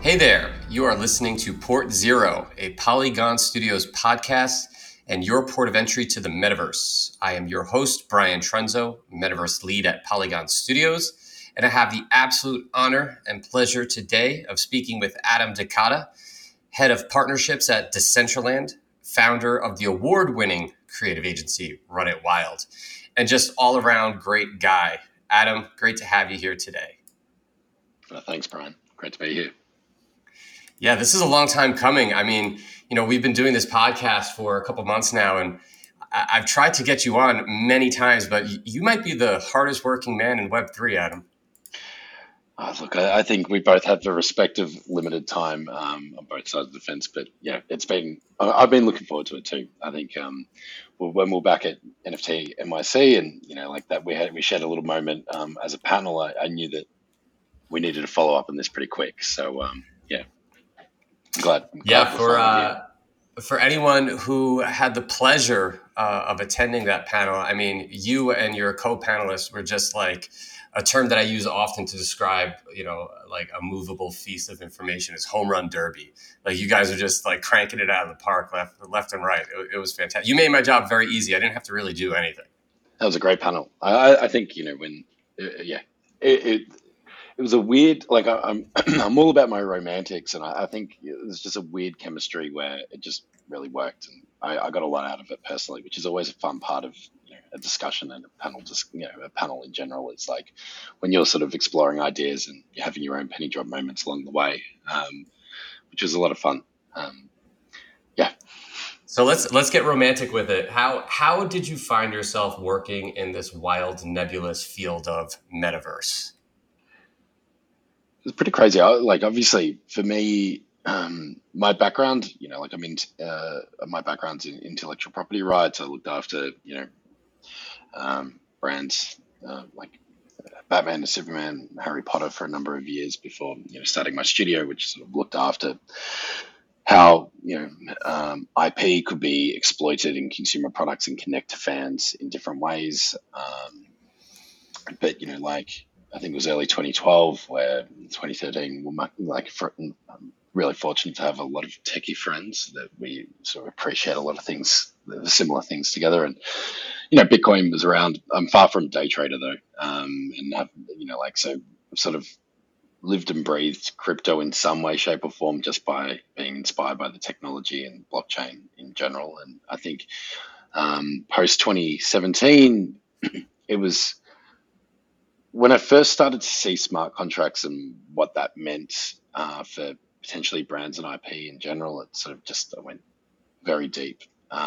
Hey there, you are listening to Port Zero, a Polygon Studios podcast and your port of entry to the metaverse. I am your host, Brian Trenzo, Metaverse lead at Polygon Studios, and I have the absolute honor and pleasure today of speaking with Adam Dakota, head of partnerships at Decentraland, founder of the award-winning creative agency Run It Wild, and just all-around great guy. Adam, great to have you here today. Thanks, Brian. Great to be here. Yeah, this is a long time coming. I mean, we've been doing this podcast for a couple months now, and I've tried to get you on many times, but you might be the hardest working man in Web3, Adam. Look, I think we both have the respective limited time on both sides of the fence, but yeah, I've been looking forward to it too. I think when we're back at NFT NYC and, like that, we shared a little moment as a panel. I knew that we needed to follow up on this pretty quick. So yeah. I'm glad For anyone who had the pleasure of attending that panel, I mean, you and your co-panelists were just like a term that I use often to describe, like a movable feast of information is home run derby. Like you guys are just like cranking it out of the park left and right. It was fantastic. You made my job very easy. I didn't have to really do anything. That was a great panel. I think, it was a weird, like I'm I'm all about my romantics, and I think it was just a weird chemistry where it just really worked, and I got a lot out of it personally, which is always a fun part of a discussion and a panel. Just a panel in general, it's like when you're sort of exploring ideas and you're having your own penny drop moments along the way, which was a lot of fun. Yeah. So let's get romantic with it. How did you find yourself working in this wild, nebulous field of metaverse? It's pretty crazy. Obviously, for me, my background, my background's in intellectual property rights. I looked after, brands like Batman and Superman, Harry Potter for a number of years before, starting my studio, which sort of looked after how, IP could be exploited in consumer products and connect to fans in different ways. But, I think it was early 2012 where 2013, I'm really fortunate to have a lot of techie friends that we sort of appreciate a lot of things, the similar things together. And, Bitcoin was around. I'm far from a day trader though. And have, so I've sort of lived and breathed crypto in some way, shape or form just by being inspired by the technology and blockchain in general. And I think post 2017, it was when I first started to see smart contracts and what that meant for potentially brands and IP in general. It sort of just went very deep.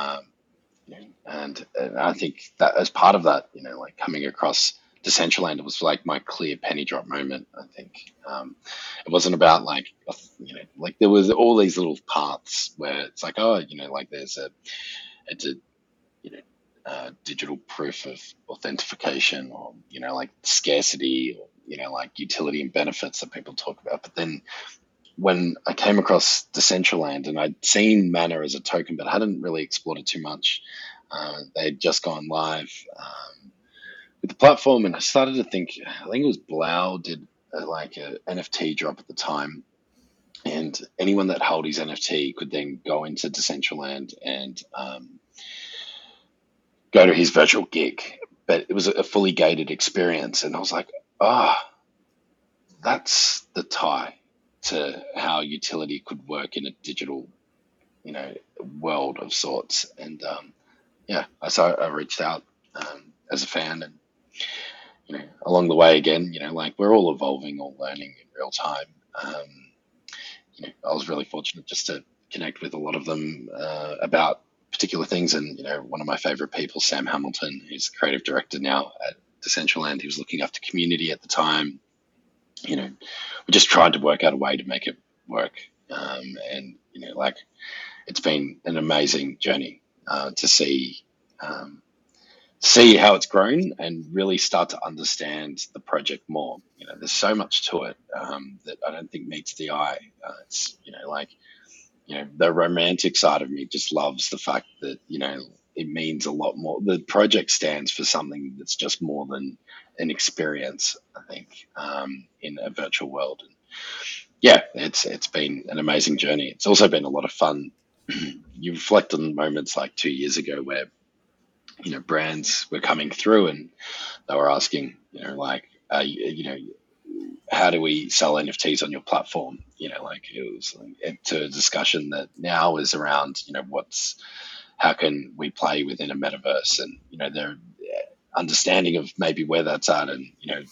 And I think that as part of that, like coming across Decentraland, it was like my clear penny drop moment. I think it wasn't about like there was all these little paths where it's like, like there's it's a digital proof of authentication, or like scarcity, or like utility and benefits that people talk about. But then when I came across Decentraland and I'd seen Mana as a token, but I hadn't really explored it too much. They'd just gone live with the platform, and I started to think. I think it was Blau did a NFT drop at the time, and anyone that held his NFT could then go into Decentraland and go to his virtual gig. But it was a fully gated experience, and I was like, that's the tie to how utility could work in a digital, world of sorts. And so I reached out as a fan, and along the way again, we're all evolving, all learning in real time. I was really fortunate just to connect with a lot of them about particular things. And, one of my favorite people, Sam Hamilton, who's the creative director now at Decentraland, he was looking after community at the time. We just tried to work out a way to make it work. And, it's been an amazing journey to see how it's grown and really start to understand the project more. There's so much to it that I don't think meets the eye. It's, the romantic side of me just loves the fact that, it means a lot more. The project stands for something that's just more than an experience, I think, in a virtual world. yeah, it's been an amazing journey. It's also been a lot of fun. You reflect on moments like 2 years ago where brands were coming through and they were asking, like, how do we sell NFTs on your platform? Like it was to a discussion that now is around, how can we play within a metaverse, and their understanding of maybe where that's at, and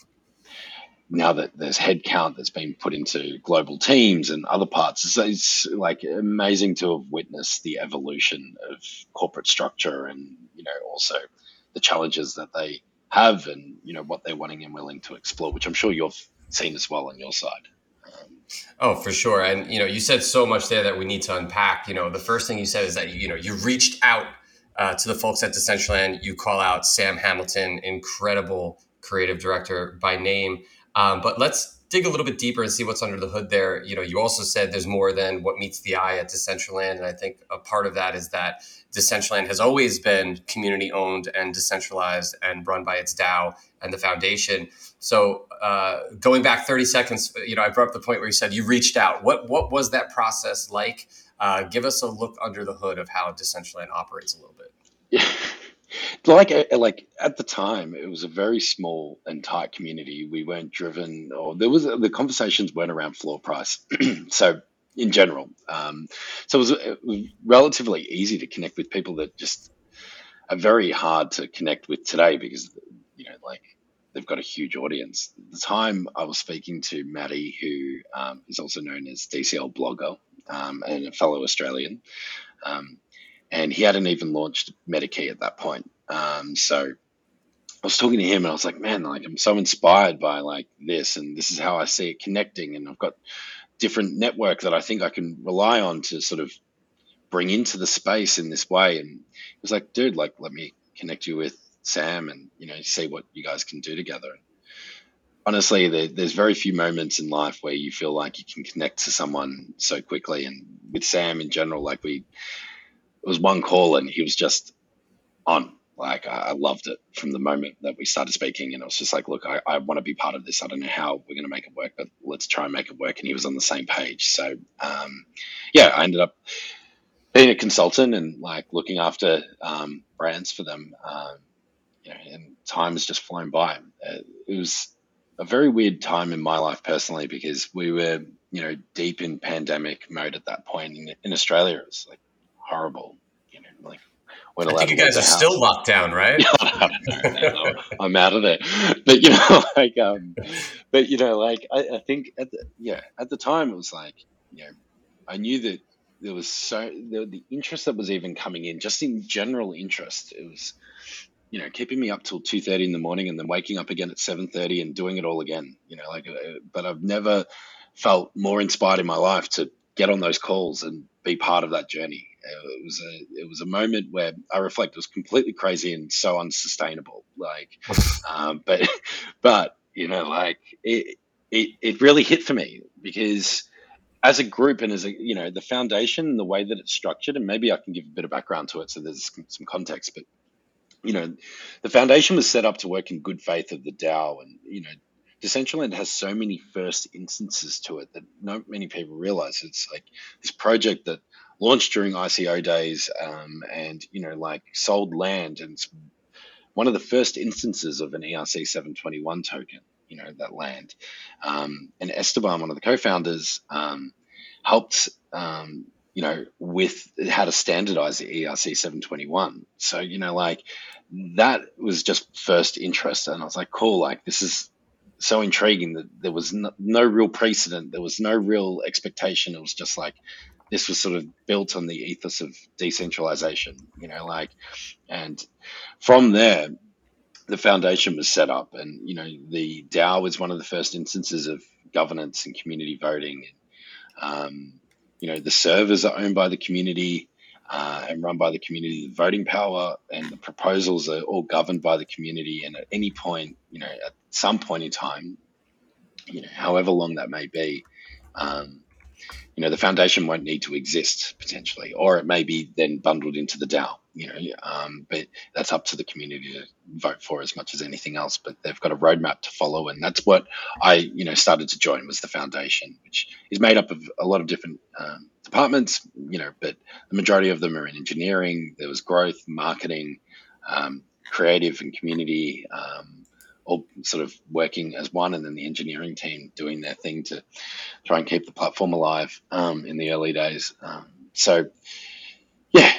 now that there's headcount that's been put into global teams and other parts, it's like amazing to have witnessed the evolution of corporate structure, and also the challenges that they have, and what they're wanting and willing to explore, which I'm sure you've seen as well on your side. Oh, for sure. And you said so much there that we need to unpack. The first thing you said is that you reached out to the folks at Decentraland. You call out Sam Hamilton, incredible creative director by name. But let's dig a little bit deeper and see what's under the hood there. You also said there's more than what meets the eye at Decentraland, and I think a part of that is that Decentraland has always been community owned and decentralized and run by its DAO and the foundation. So going back 30 seconds, I brought up the point where you said you reached out. What was that process like? Give us a look under the hood of how Decentraland operates a little bit. Yeah. Like at the time, it was a very small and tight community. We weren't driven, or the conversations weren't around floor price. So in general, so it was relatively easy to connect with people that just are very hard to connect with today, because like they've got a huge audience. At the time, I was speaking to Maddie, who is also known as DCL Blogger, and a fellow Australian. And he hadn't even launched MetaKey at that point. So I was talking to him, and I was like, man, like I'm so inspired by like this, and this is how I see it connecting. And I've got different network that I think I can rely on to sort of bring into the space in this way. And he was like, dude, like, let me connect you with Sam and, see what you guys can do together. Honestly, there's very few moments in life where you feel like you can connect to someone so quickly. And with Sam in general, like it was one call and he was just on. Like I loved it from the moment that we started speaking, and I was just like, look, I want to be part of this. I don't know how we're going to make it work, but let's try and make it work. And he was on the same page. So, I ended up being a consultant and like looking after brands for them. And time has just flown by. It was a very weird time in my life personally, because we were, deep in pandemic mode at that point in Australia. It was like horrible, like. I think you guys are still locked down, right? No, I'm out of there. But I think at the time it was like, I knew that there was the interest that was even coming in, just in general interest. It was, keeping me up till 2:30 in the morning, and then waking up again at 7:30 and doing it all again. But I've never felt more inspired in my life to get on those calls and be part of that journey. It was a moment where I reflect, it was completely crazy and so unsustainable. Like, but it really hit for me, because as a group and as the foundation and the way that it's structured, and maybe I can give a bit of background to it so there's some context, but the foundation was set up to work in good faith of the DAO, and Decentraland has so many first instances to it that not many people realize. It's like this project that launched during ICO days, and sold land, and it's one of the first instances of an ERC 721 token. That land, and Esteban, one of the co-founders, helped with how to standardize the ERC 721. So that was just first interest, and I was like, cool, like this is so intriguing that there was no real precedent. There was no real expectation. It was just like, this was sort of built on the ethos of decentralization, and from there, the foundation was set up, and, the DAO was one of the first instances of governance and community voting. The servers are owned by the community, and run by the community. The voting power and the proposals are all governed by the community. And at any point, at some point in time, however long that may be, the foundation won't need to exist potentially, or it may be then bundled into the DAO, but that's up to the community to vote for as much as anything else. But they've got a roadmap to follow, and that's what I, started to join, was the foundation, which is made up of a lot of different departments, but the majority of them are in engineering. There was growth, marketing, creative, and community. All sort of working as one, and then the engineering team doing their thing to try and keep the platform alive in the early days. So yeah,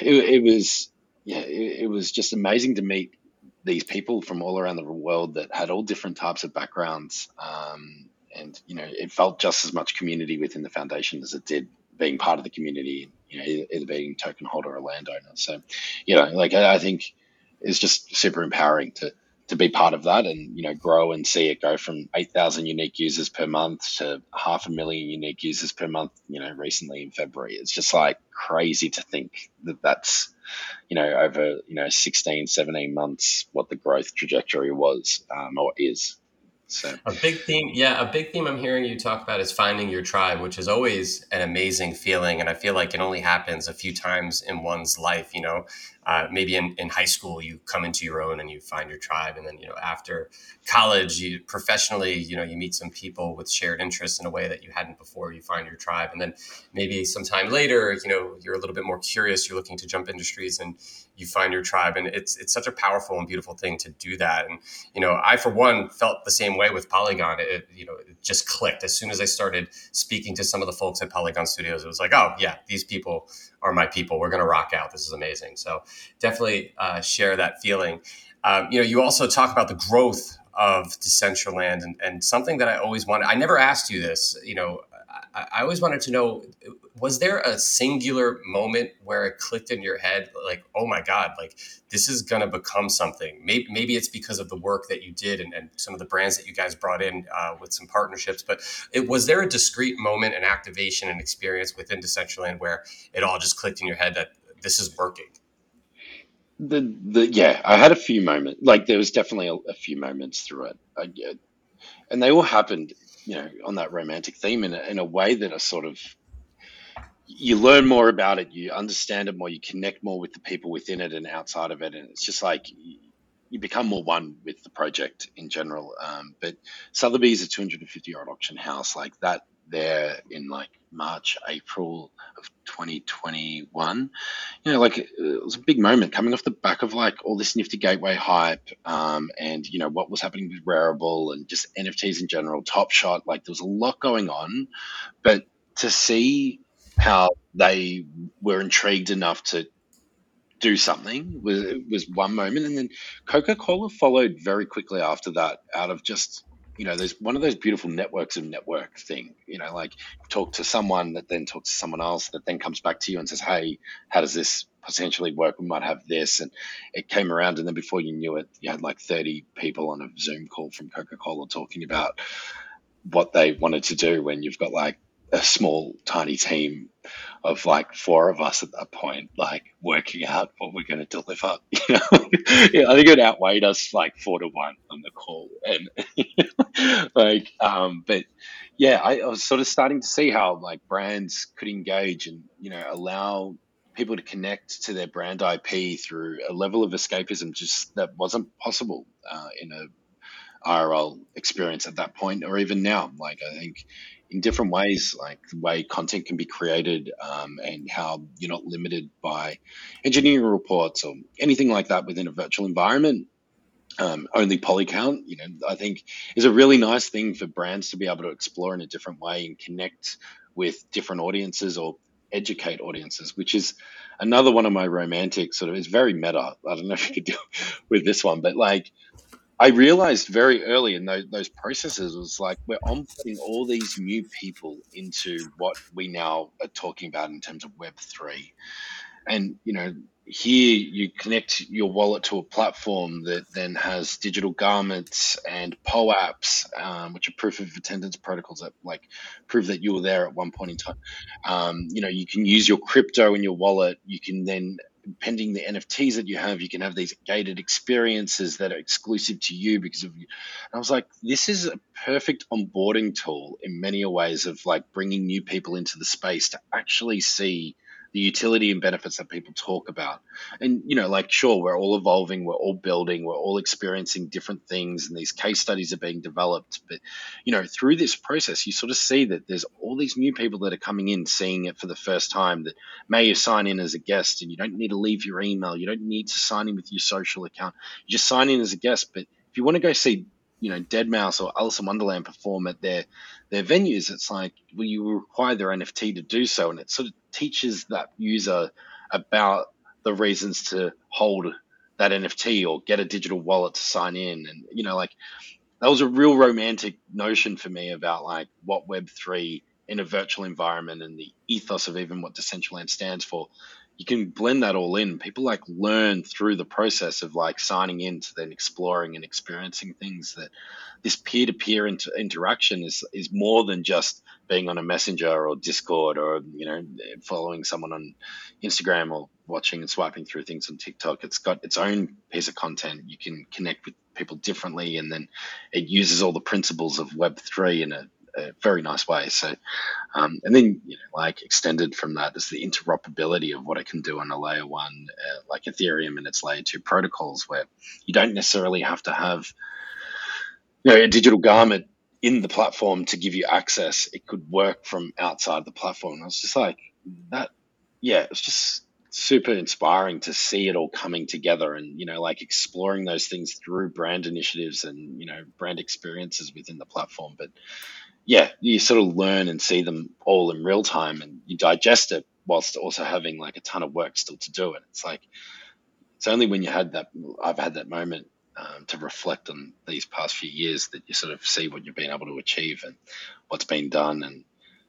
it was just amazing to meet these people from all around the world that had all different types of backgrounds, and it felt just as much community within the foundation as it did being part of the community. Either being token holder or landowner. So, I think it's just super empowering to be part of that, and grow and see it go from 8,000 unique users per month to 500,000 unique users per month. Recently in February, it's just like crazy to think that that's over 16, 17 months what the growth trajectory was, or is. So A big theme I'm hearing you talk about is finding your tribe, which is always an amazing feeling. And I feel like it only happens a few times in one's life. Maybe in high school, you come into your own and you find your tribe. And then, after college, you professionally, you meet some people with shared interests in a way that you hadn't before. You find your tribe. And then maybe sometime later, you're a little bit more curious. You're looking to jump industries and you find your tribe. And it's such a powerful and beautiful thing to do that. And, I, for one, felt the same way with Polygon. It just clicked. As soon as I started speaking to some of the folks at Polygon Studios, it was like, oh, yeah, these people are my people. We're going to rock out. This is amazing. So definitely share that feeling. You also talk about the growth of Decentraland, and something that I always wanted. I never asked you this. I always wanted to know, was there a singular moment where it clicked in your head, like, oh my God, like this is going to become something? Maybe it's because of the work that you did and some of the brands that you guys brought in with some partnerships, but was there a discrete moment, an activation, an experience within Decentraland where it all just clicked in your head that this is working? I had a few moments. Like, there was definitely a few moments through it, and they all happened, on that romantic theme in a way that are sort of, you learn more about it, you understand it more, you connect more with the people within it and outside of it, and it's just like you become more one with the project in general. But Sotheby's a 250-year-old auction house, like that, there in like March, April of 2021. Like, it was a big moment coming off the back of like all this Nifty Gateway hype, and what was happening with Rarible and just NFTs in general, Top Shot. Like, there was a lot going on, but to see how they were intrigued enough to do something was one moment, and then Coca-Cola followed very quickly after that, out of just, there's one of those beautiful networks of network thing, like you talk to someone that then talks to someone else that then comes back to you and says, hey, how does this potentially work? We might have this. And it came around, and then before you knew it, you had like 30 people on a Zoom call from Coca-Cola talking about what they wanted to do, when you've got like a small tiny team of like four of us at that point, like working out what we're going to deliver. I think it outweighed us like 4-1 on the call, and but yeah, I was sort of starting to see how like brands could engage and allow people to connect to their brand IP through a level of escapism just that wasn't possible in a IRL experience at that point, or even now. Like, I think in different ways, like the way content can be created, and how you're not limited by engineering reports or anything like that within a virtual environment. Only polycount, I think is a really nice thing for brands to be able to explore in a different way and connect with different audiences or educate audiences, which is another one of my romantic sort of, it's very meta. I don't know if you could deal with this one, but like, I realized very early in those processes was like, we're onboarding all these new people into what we now are talking about in terms of Web3. And, here you connect your wallet to a platform that then has digital garments and POAPs, which are proof of attendance protocols that like prove that you were there at one point in time. You can use your crypto in your wallet. You can then, pending the NFTs that you can have these gated experiences that are exclusive to you because of you. And I was like, this is a perfect onboarding tool in many ways of like bringing new people into the space to actually see the utility and benefits that people talk about. And, like, sure, we're all evolving, we're all building, we're all experiencing different things, and these case studies are being developed. But, through this process, you sort of see that there's all these new people that are coming in, seeing it for the first time, that may sign in as a guest, and you don't need to leave your email. You don't need to sign in with your social account. You just sign in as a guest. But if you want to go see, Deadmau5 or Alice in Wonderland perform at their venues, it's like, well, you require their NFT to do so, and it sort of teaches that user about the reasons to hold that NFT or get a digital wallet to sign in, and like, that was a real romantic notion for me about like what Web3 in a virtual environment and the ethos of even what Decentraland stands for. You can blend that all in. People like learn through the process of like signing in to then exploring and experiencing things. That this peer-to-peer interaction is more than just being on a messenger or Discord, or following someone on Instagram, or watching and swiping through things on TikTok. It's got its own piece of content. You can connect with people differently, and then it uses all the principles of Web3 in a very nice way. So, and then like extended from that is the interoperability of what it can do on a layer one, like Ethereum and its layer two protocols, where you don't necessarily have to have a digital garment in the platform to give you access. It could work from outside the platform. And I was just like that. Yeah, it's just super inspiring to see it all coming together, and like exploring those things through brand initiatives and brand experiences within the platform. But yeah, you sort of learn and see them all in real time, and you digest it whilst also having like a ton of work still to do it. It's like, it's only when I've had that moment to reflect on these past few years, that you sort of see what you've been able to achieve and what's been done, and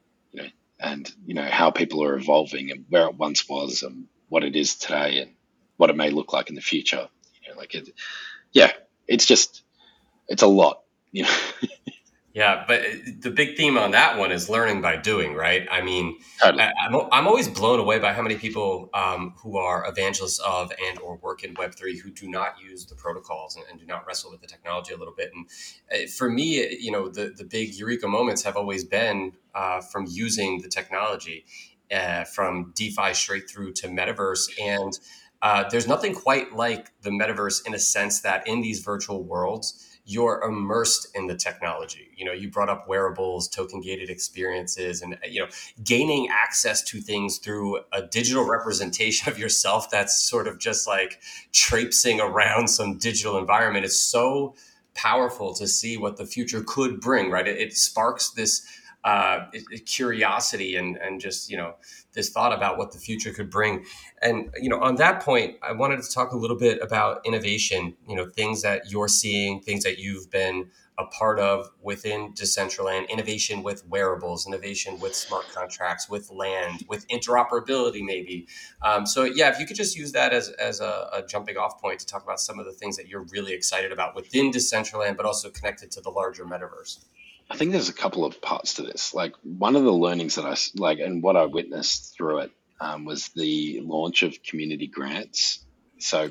how people are evolving, and where it once was and what it is today, and what it may look like in the future. Like it, yeah, it's a lot. Yeah, but the big theme on that one is learning by doing, right? I mean, Totally. I'm always blown away by how many people who are evangelists of and or work in Web3 who do not use the protocols and do not wrestle with the technology a little bit. And for me, the big eureka moments have always been from using the technology, from DeFi straight through to metaverse. And there's nothing quite like the metaverse in a sense that in these virtual worlds, you're immersed in the technology. You brought up wearables, token gated experiences, and gaining access to things through a digital representation of yourself that's sort of just like traipsing around some digital environment. It's so powerful to see what the future could bring, right? It sparks this curiosity and just this thought about what the future could bring. And on that point, I wanted to talk a little bit about innovation, things that you're seeing, things that you've been a part of within Decentraland, innovation with wearables, innovation with smart contracts, with land, with interoperability maybe. So yeah, if you could just use that as a jumping off point to talk about some of the things that you're really excited about within Decentraland, but also connected to the larger metaverse. I think there's a couple of parts to this. Like, one of the learnings that I like, and what I witnessed through it, was the launch of community grants. So,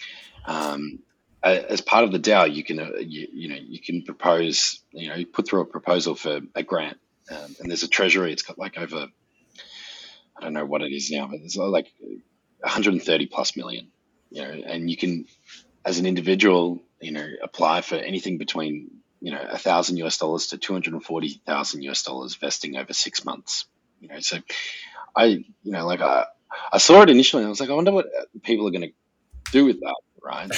as part of the DAO, you can you can propose, you put through a proposal for a grant, and there's a treasury. It's got like over, I don't know what it is now, but there's like 130 plus million. And you can, as an individual, apply for anything between $1,000 to $240,000 vesting over 6 months. So I saw it initially, and I was like, I wonder what people are going to do with that, right?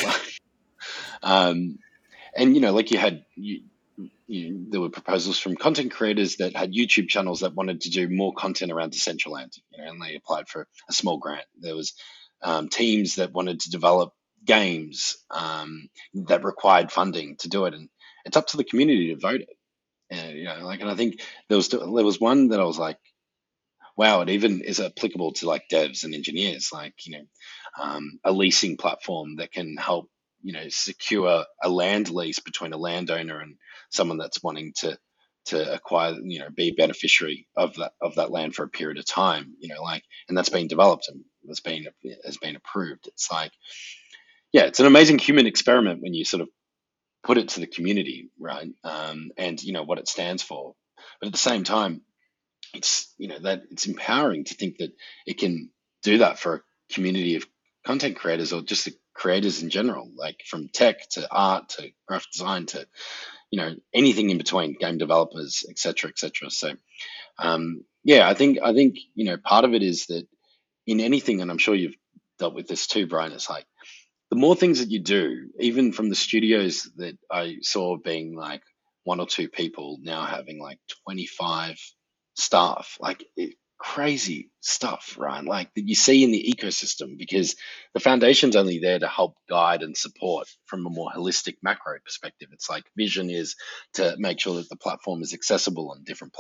And like there were proposals from content creators that had YouTube channels that wanted to do more content around Decentraland, and they applied for a small grant. There was teams that wanted to develop games that required funding to do it, and it's up to the community to vote it. And and I think there was one that I was like, wow, it even is applicable to like devs and engineers, like a leasing platform that can help secure a land lease between a landowner and someone that's wanting to acquire, be a beneficiary of that land for a period of time, and that's been developed and has been approved. It's like, yeah, it's an amazing human experiment when you sort of put it to the community, right? And what it stands for. But at the same time, it's that it's empowering to think that it can do that for a community of content creators or just the creators in general, like from tech to art to graphic design to anything in between, game developers, etc., etc. So yeah, I think part of it is that in anything, and I'm sure you've dealt with this too, Brian. It's like the more things that you do, even from the studios that I saw being like one or two people, now having like 25 staff, like crazy stuff, right? Like that you see in the ecosystem, because the foundation's only there to help guide and support from a more holistic macro perspective. It's like vision is to make sure that the platform is accessible on different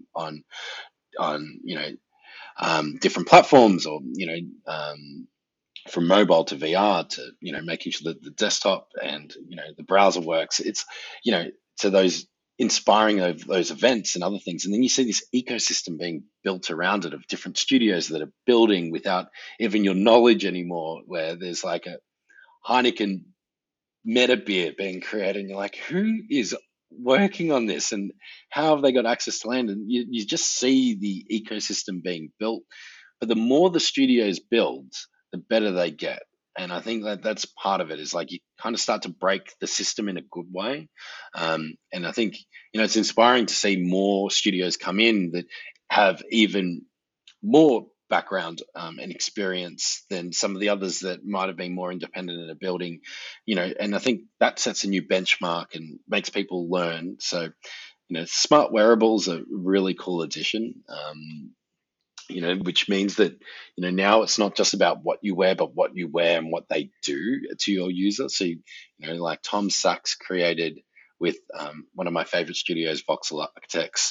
on different platforms, or from mobile to VR to making sure that the desktop and the browser works. It's to those inspiring of those events and other things, and then you see this ecosystem being built around it of different studios that are building without even your knowledge anymore. Where there's like a Heineken meta beer being created, and you're like, who is working on this, and how have they got access to land? And you just see the ecosystem being built. But the more the studios build, the better they get. And I think that that's part of it, is like you kind of start to break the system in a good way. And I think, it's inspiring to see more studios come in that have even more background and experience than some of the others that might have been more independent in a building, and I think that sets a new benchmark and makes people learn. So, smart wearables are a really cool addition. Which means that, now it's not just about what you wear, but what you wear and what they do to your user. So, like Tom Sachs created with one of my favorite studios, Voxel Architects.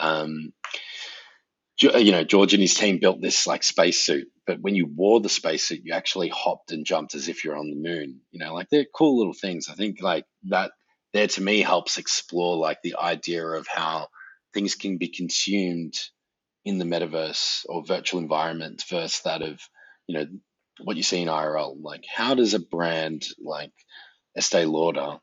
George and his team built this like spacesuit, but when you wore the spacesuit, you actually hopped and jumped as if you're on the moon. Like they're cool little things. I think like that there to me helps explore like the idea of how things can be consumed in the metaverse or virtual environment versus that of, you know, what you see in IRL. Like, how does a brand like Estee Lauder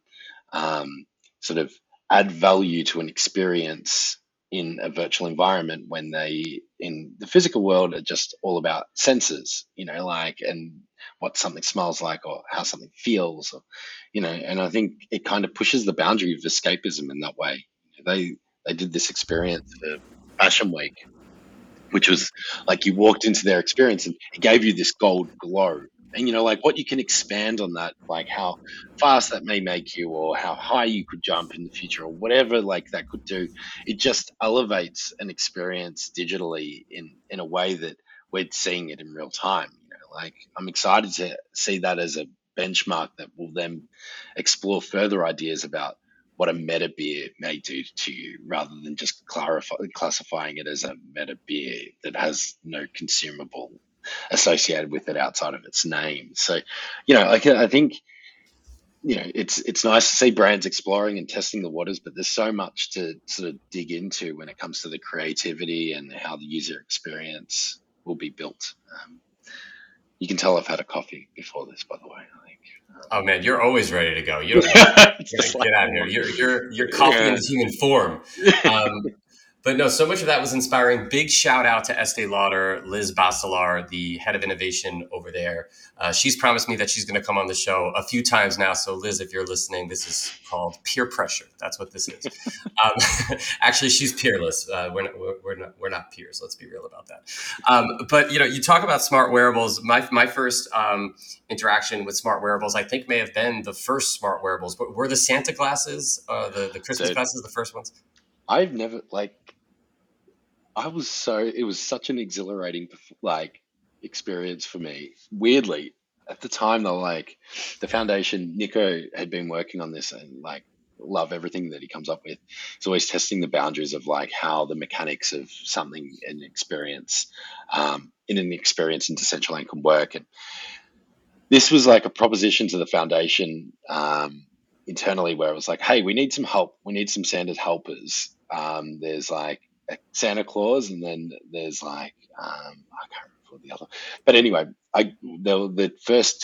sort of add value to an experience in a virtual environment when they in the physical world are just all about senses, like, and what something smells like or how something feels, or, and I think it kind of pushes the boundary of escapism in that way. They did this experience for Fashion Week, which was like you walked into their experience and it gave you this gold glow. And like what you can expand on that, like how fast that may make you, or how high you could jump in the future, or whatever like that could do. It just elevates an experience digitally in a way that we're seeing it in real time. Like I'm excited to see that as a benchmark that will then explore further ideas about what a meta beer may do to you, rather than just classifying it as a meta beer that has no consumable associated with it outside of its name. So, I think it's nice to see brands exploring and testing the waters, but there's so much to sort of dig into when it comes to the creativity and how the user experience will be built. You can tell I've had a coffee before this, by the way. I think. Oh man, you're always ready to go. You don't get out of here. You're coffee in the human form. But no, so much of that was inspiring. Big shout out to Estee Lauder, Liz Bacelar, the head of innovation over there. She's promised me that she's going to come on the show a few times now. So Liz, if you're listening, this is called peer pressure. That's what this is. Actually, she's peerless. We're not peers. Let's be real about that. But you talk about smart wearables. My first interaction with smart wearables, I think, may have been the first smart wearables. But were the Santa glasses, the Christmas glasses, the first ones? I've never it was such an exhilarating like experience for me. Weirdly, at the time, though, like the foundation, Nico had been working on this and like love everything that he comes up with. He's always testing the boundaries of like how the mechanics of something in an experience in Decentraland can work. And this was like a proposition to the foundation internally, where it was like, hey, we need some help. We need some Santa's helpers. There's like a Santa Claus, and then there's like I can't remember the other. But anyway, the first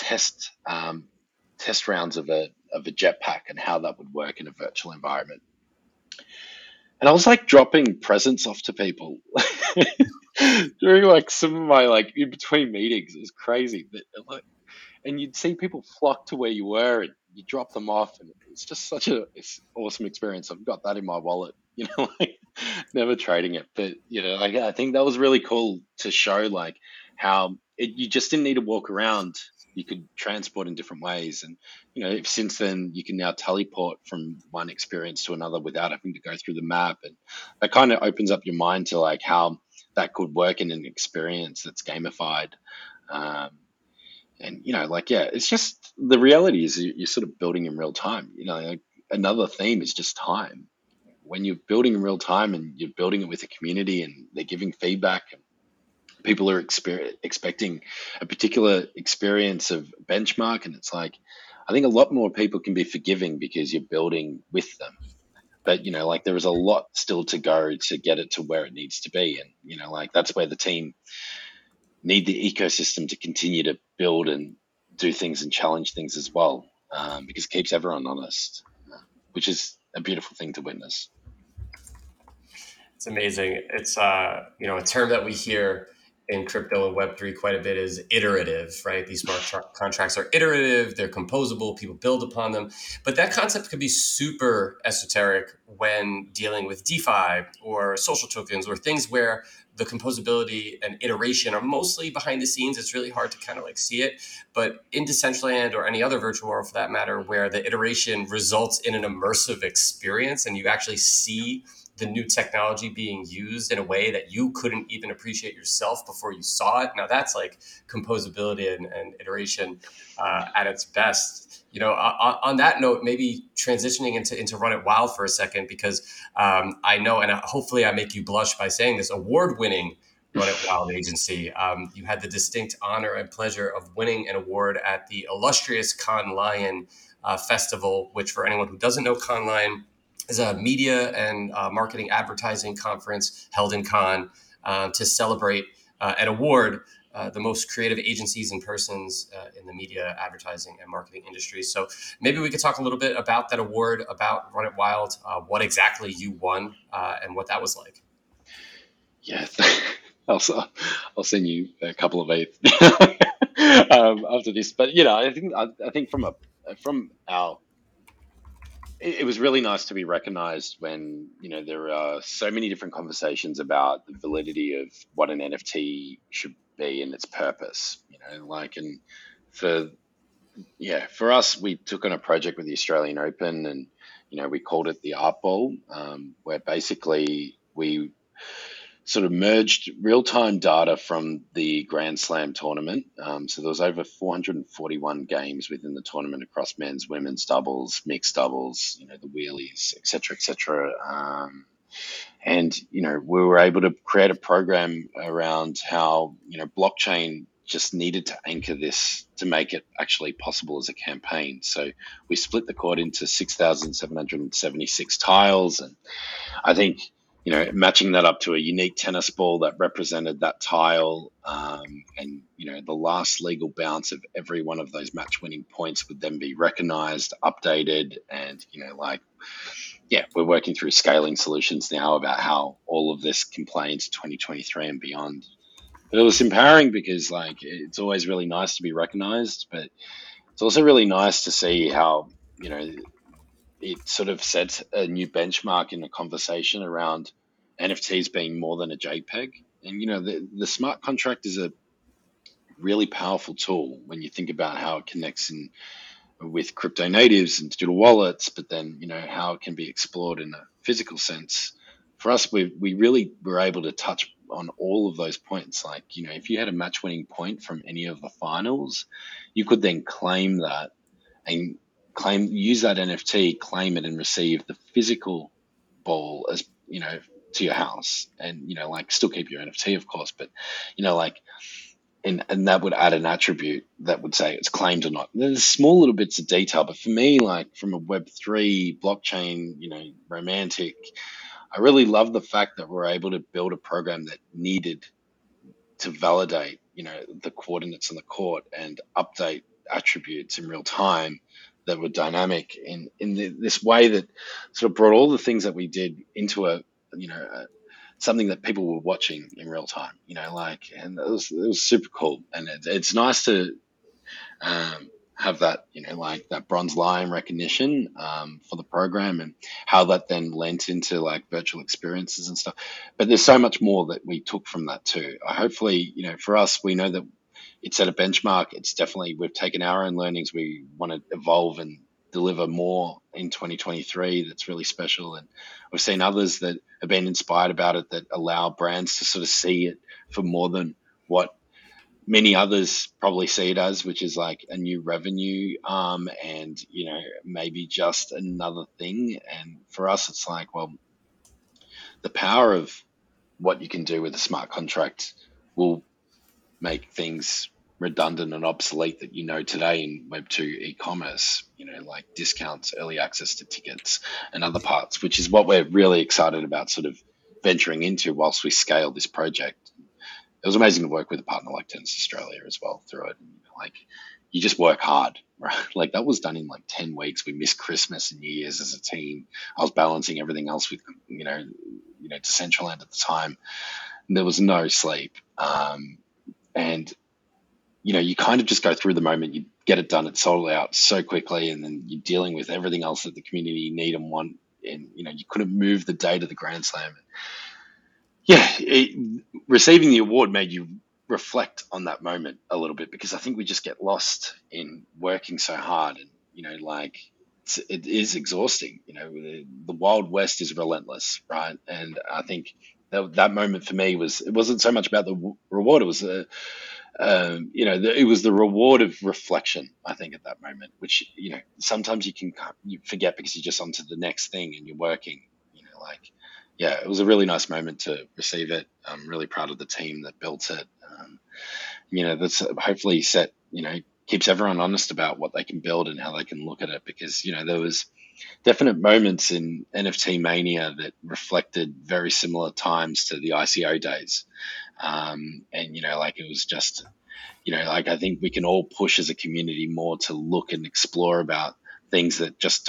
test rounds of a jetpack and how that would work in a virtual environment. And I was like dropping presents off to people during like some of my like in between meetings. It was crazy. But like, and you'd see people flock to where you were, and you drop them off, and it's just such a it's awesome experience. I've got that in my wallet, like never trading it. But like I think that was really cool to show like how you just didn't need to walk around. You could transport in different ways, and since then you can now teleport from one experience to another without having to go through the map, and that kind of opens up your mind to like how that could work in an experience that's gamified. Um, and like yeah, it's just the reality is you're sort of building in real time. Like another theme is just time. When you're building in real time and you're building it with a community and they're giving feedback and people are expecting a particular experience of benchmark, and it's like I think a lot more people can be forgiving because you're building with them. But like there is a lot still to go to get it to where it needs to be, and like that's where the team need the ecosystem to continue to build and do things and challenge things as well, because it keeps everyone honest, which is a beautiful thing to witness. It's amazing. It's a term that we hear in crypto and Web3 quite a bit is iterative, right? These contracts are iterative, they're composable, people build upon them. But that concept could be super esoteric when dealing with DeFi or social tokens or things where the composability and iteration are mostly behind the scenes. It's really hard to kind of like see it. But in Decentraland or any other virtual world for that matter, where the iteration results in an immersive experience and you actually see the new technology being used in a way that you couldn't even appreciate yourself before you saw it. Now that's like composability and iteration at its best. On that note, maybe transitioning into Run It Wild for a second, because I know, and hopefully I make you blush by saying this, award-winning Run It Wild agency. You had the distinct honor and pleasure of winning an award at the illustrious Cannes Lion Festival, which for anyone who doesn't know Cannes Lion, is a media and marketing advertising conference held in Cannes to celebrate and award the most creative agencies and persons in the media, advertising, and marketing industry. So maybe we could talk a little bit about that award, about Run It Wild, what exactly you won, and what that was like. Yeah, I'll, I'll send you a couple of eighth after this. But I think from our it was really nice to be recognized when there are so many different conversations about the validity of what an NFT should be and its purpose. Like and for for us, we took on a project with the Australian Open, and we called it the Art Ball, where basically we sort of merged real time data from the Grand Slam tournament. So there was over 441 games within the tournament across men's, women's doubles, mixed doubles, the wheelies, etc., etc. And we were able to create a program around how blockchain just needed to anchor this to make it actually possible as a campaign. So we split the court into 6,776 tiles, and I think matching that up to a unique tennis ball that represented that tile, and the last legal bounce of every one of those match-winning points would then be recognized, updated, and we're working through scaling solutions now about how all of this can play into 2023 and beyond. But it was empowering because it's always really nice to be recognized, but it's also really nice to see how it sort of sets a new benchmark in the conversation around NFTs being more than a JPEG. And the smart contract is a really powerful tool when you think about how it connects in with crypto natives and digital wallets, but then how it can be explored in a physical sense. For us, we really were able to touch on all of those points. Like if you had a match winning point from any of the finals, you could then claim that and use that NFT, claim it, and receive the physical ball as to your house, and still keep your NFT, of course, but like and that would add an attribute that would say it's claimed or not. There's small little bits of detail, but for me, like from a Web3 blockchain, romantic, I really love the fact that we're able to build a program that needed to validate, the coordinates on the court and update attributes in real time that were dynamic this way that sort of brought all the things that we did into something that people were watching in real time. And it was super cool, and it's nice to have that, like that bronze lion recognition for the program, and how that then lent into like virtual experiences and stuff. But there's so much more that we took from that too. Hopefully, for us, we know that it set a benchmark. It's definitely, we've taken our own learnings. We want to evolve and deliver more in 2023 that's really special. And we've seen others that have been inspired about it, that allow brands to sort of see it for more than what many others probably see it as, which is like a new revenue and maybe just another thing. And for us, it's like, well, the power of what you can do with a smart contract will make things redundant and obsolete that today in Web2 e-commerce, like discounts, early access to tickets and other parts, which is what we're really excited about sort of venturing into whilst we scale this project. It was amazing to work with a partner like Tennis Australia as well through it. Like, you just work hard, right? Like, that was done in like 10 weeks. We missed Christmas and New Year's as a team. I was balancing everything else with, Decentraland at the time. And there was no sleep. And you kind of just go through the moment, you get it done, it's sold out so quickly, and then you're dealing with everything else that the community need and want. And, you couldn't move the day to the Grand Slam. Yeah, receiving the award made you reflect on that moment a little bit, because I think we just get lost in working so hard, and it is exhausting. The Wild West is relentless, right? And I think that moment for me it wasn't so much about the reward. It was it was the reward of reflection, I think, at that moment, which sometimes you forget because you're just onto the next thing and you're working. Yeah, it was a really nice moment to receive it. I'm really proud of the team that built it. That's hopefully keeps everyone honest about what they can build and how they can look at it, because, there was definite moments in NFT mania that reflected very similar times to the ICO days. It was just, I think we can all push as a community more to look and explore about things that just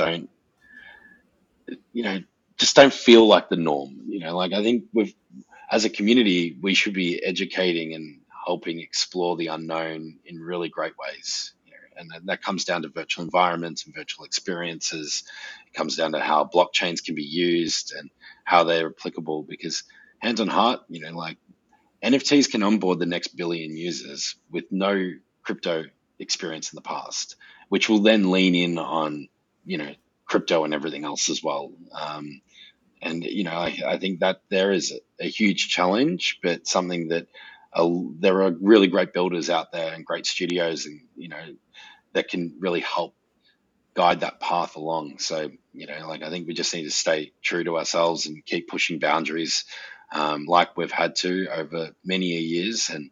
don't feel like the norm. I think as a community, we should be educating and helping explore the unknown in really great ways. And that comes down to virtual environments and virtual experiences. It comes down to how blockchains can be used and how they're applicable, because hands on heart, NFTs can onboard the next billion users with no crypto experience in the past, which will then lean in on, crypto and everything else as well. I think that there is a huge challenge, but something that there are really great builders out there and great studios, and, that can really help guide that path along. So, I think we just need to stay true to ourselves and keep pushing boundaries, like we've had to over many years, and,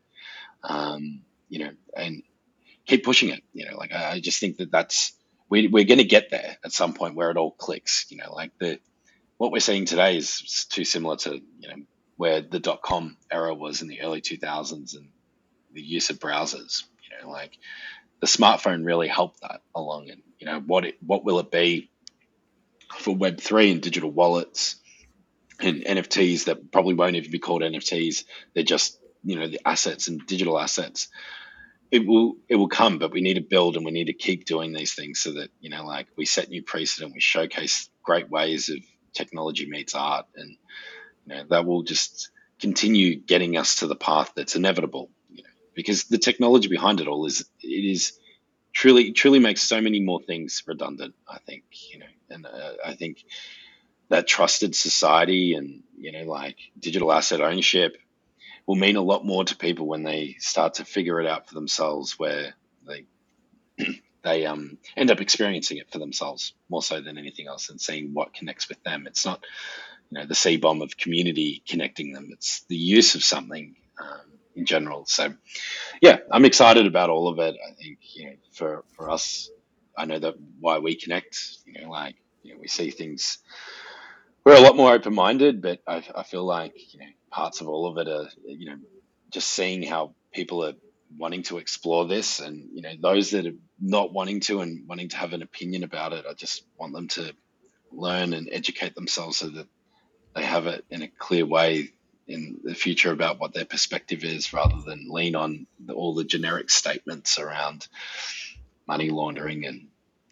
and keep pushing it. I just think we're going to get there at some point where it all clicks. What we're seeing today is too similar to, where the .com era was in the early 2000s, and the use of browsers. The smartphone really helped that along. And what will it be for Web3 and digital wallets and NFTs that probably won't even be called NFTs? They're just, the assets and digital assets. It will come, but we need to build, and we need to keep doing these things so that, we set new precedent, we showcase great ways of technology meets art, and that will just continue getting us to the path that's inevitable. Because the technology behind it all is truly makes so many more things redundant, I think. And I think that trusted society and digital asset ownership will mean a lot more to people when they start to figure it out for themselves, where they end up experiencing it for themselves more so than anything else, and seeing what connects with them. It's not the C-bomb of community connecting them. It's the use of something in general. So, yeah, I'm excited about all of it. I think, for us, I know that why we connect, we see things, we're a lot more open-minded, but I feel like, parts of all of it are, just seeing how people are wanting to explore this, and those that are not wanting to and wanting to have an opinion about it, I just want them to learn and educate themselves so that they have it in a clear way in the future about what their perspective is, rather than lean on all the generic statements around money laundering and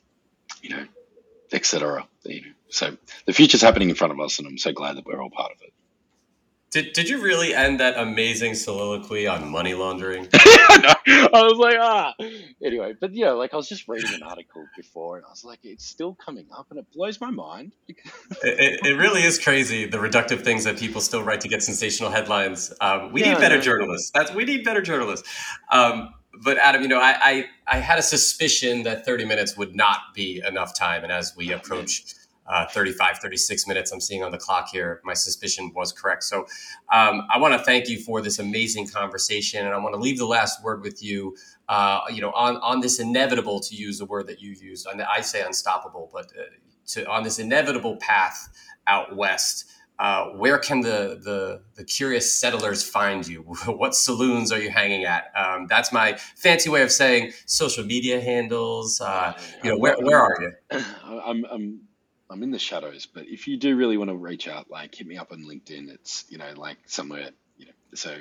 etc. So the future's happening in front of us, and I'm so glad that we're all part of it. Did you really end that amazing soliloquy on money laundering? I was like, Anyway, but I was just reading an article before, and I was like, it's still coming up, and it blows my mind. It really is crazy, the reductive things that people still write to get sensational headlines. We need better journalists. We need better journalists. But Adam, I had a suspicion that 30 minutes would not be enough time, and as we approach 35, 36 minutes I'm seeing on the clock here, my suspicion was correct. So I want to thank you for this amazing conversation, and I want to leave the last word with you, on this inevitable, to use the word that you used, I say unstoppable, but on this inevitable path out west. Where can the curious settlers find you? What saloons are you hanging at? That's my fancy way of saying social media handles. Where are you? I'm in the shadows, but if you do really want to reach out, hit me up on LinkedIn. It's somewhere, So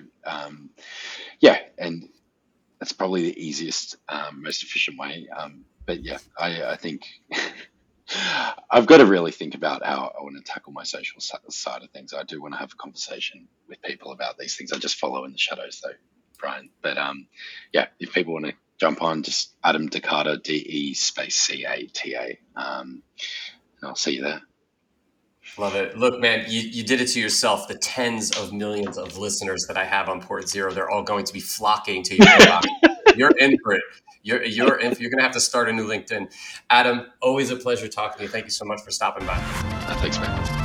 and that's probably the easiest, most efficient way. But yeah, I think I've got to really think about how I want to tackle my social side of things. I do want to have a conversation with people about these things. I just follow in the shadows, though, Brian. But if people want to jump on, just Adam DeCata, DE_CATA. And I'll see you there. Love it. Look, man, you did it to yourself. The tens of millions of listeners that I have on Port Zero, they're all going to be flocking to your inbox. You're in for it. You're going to have to start a new LinkedIn. Adam, always a pleasure talking to you. Thank you so much for stopping by. Thanks, man.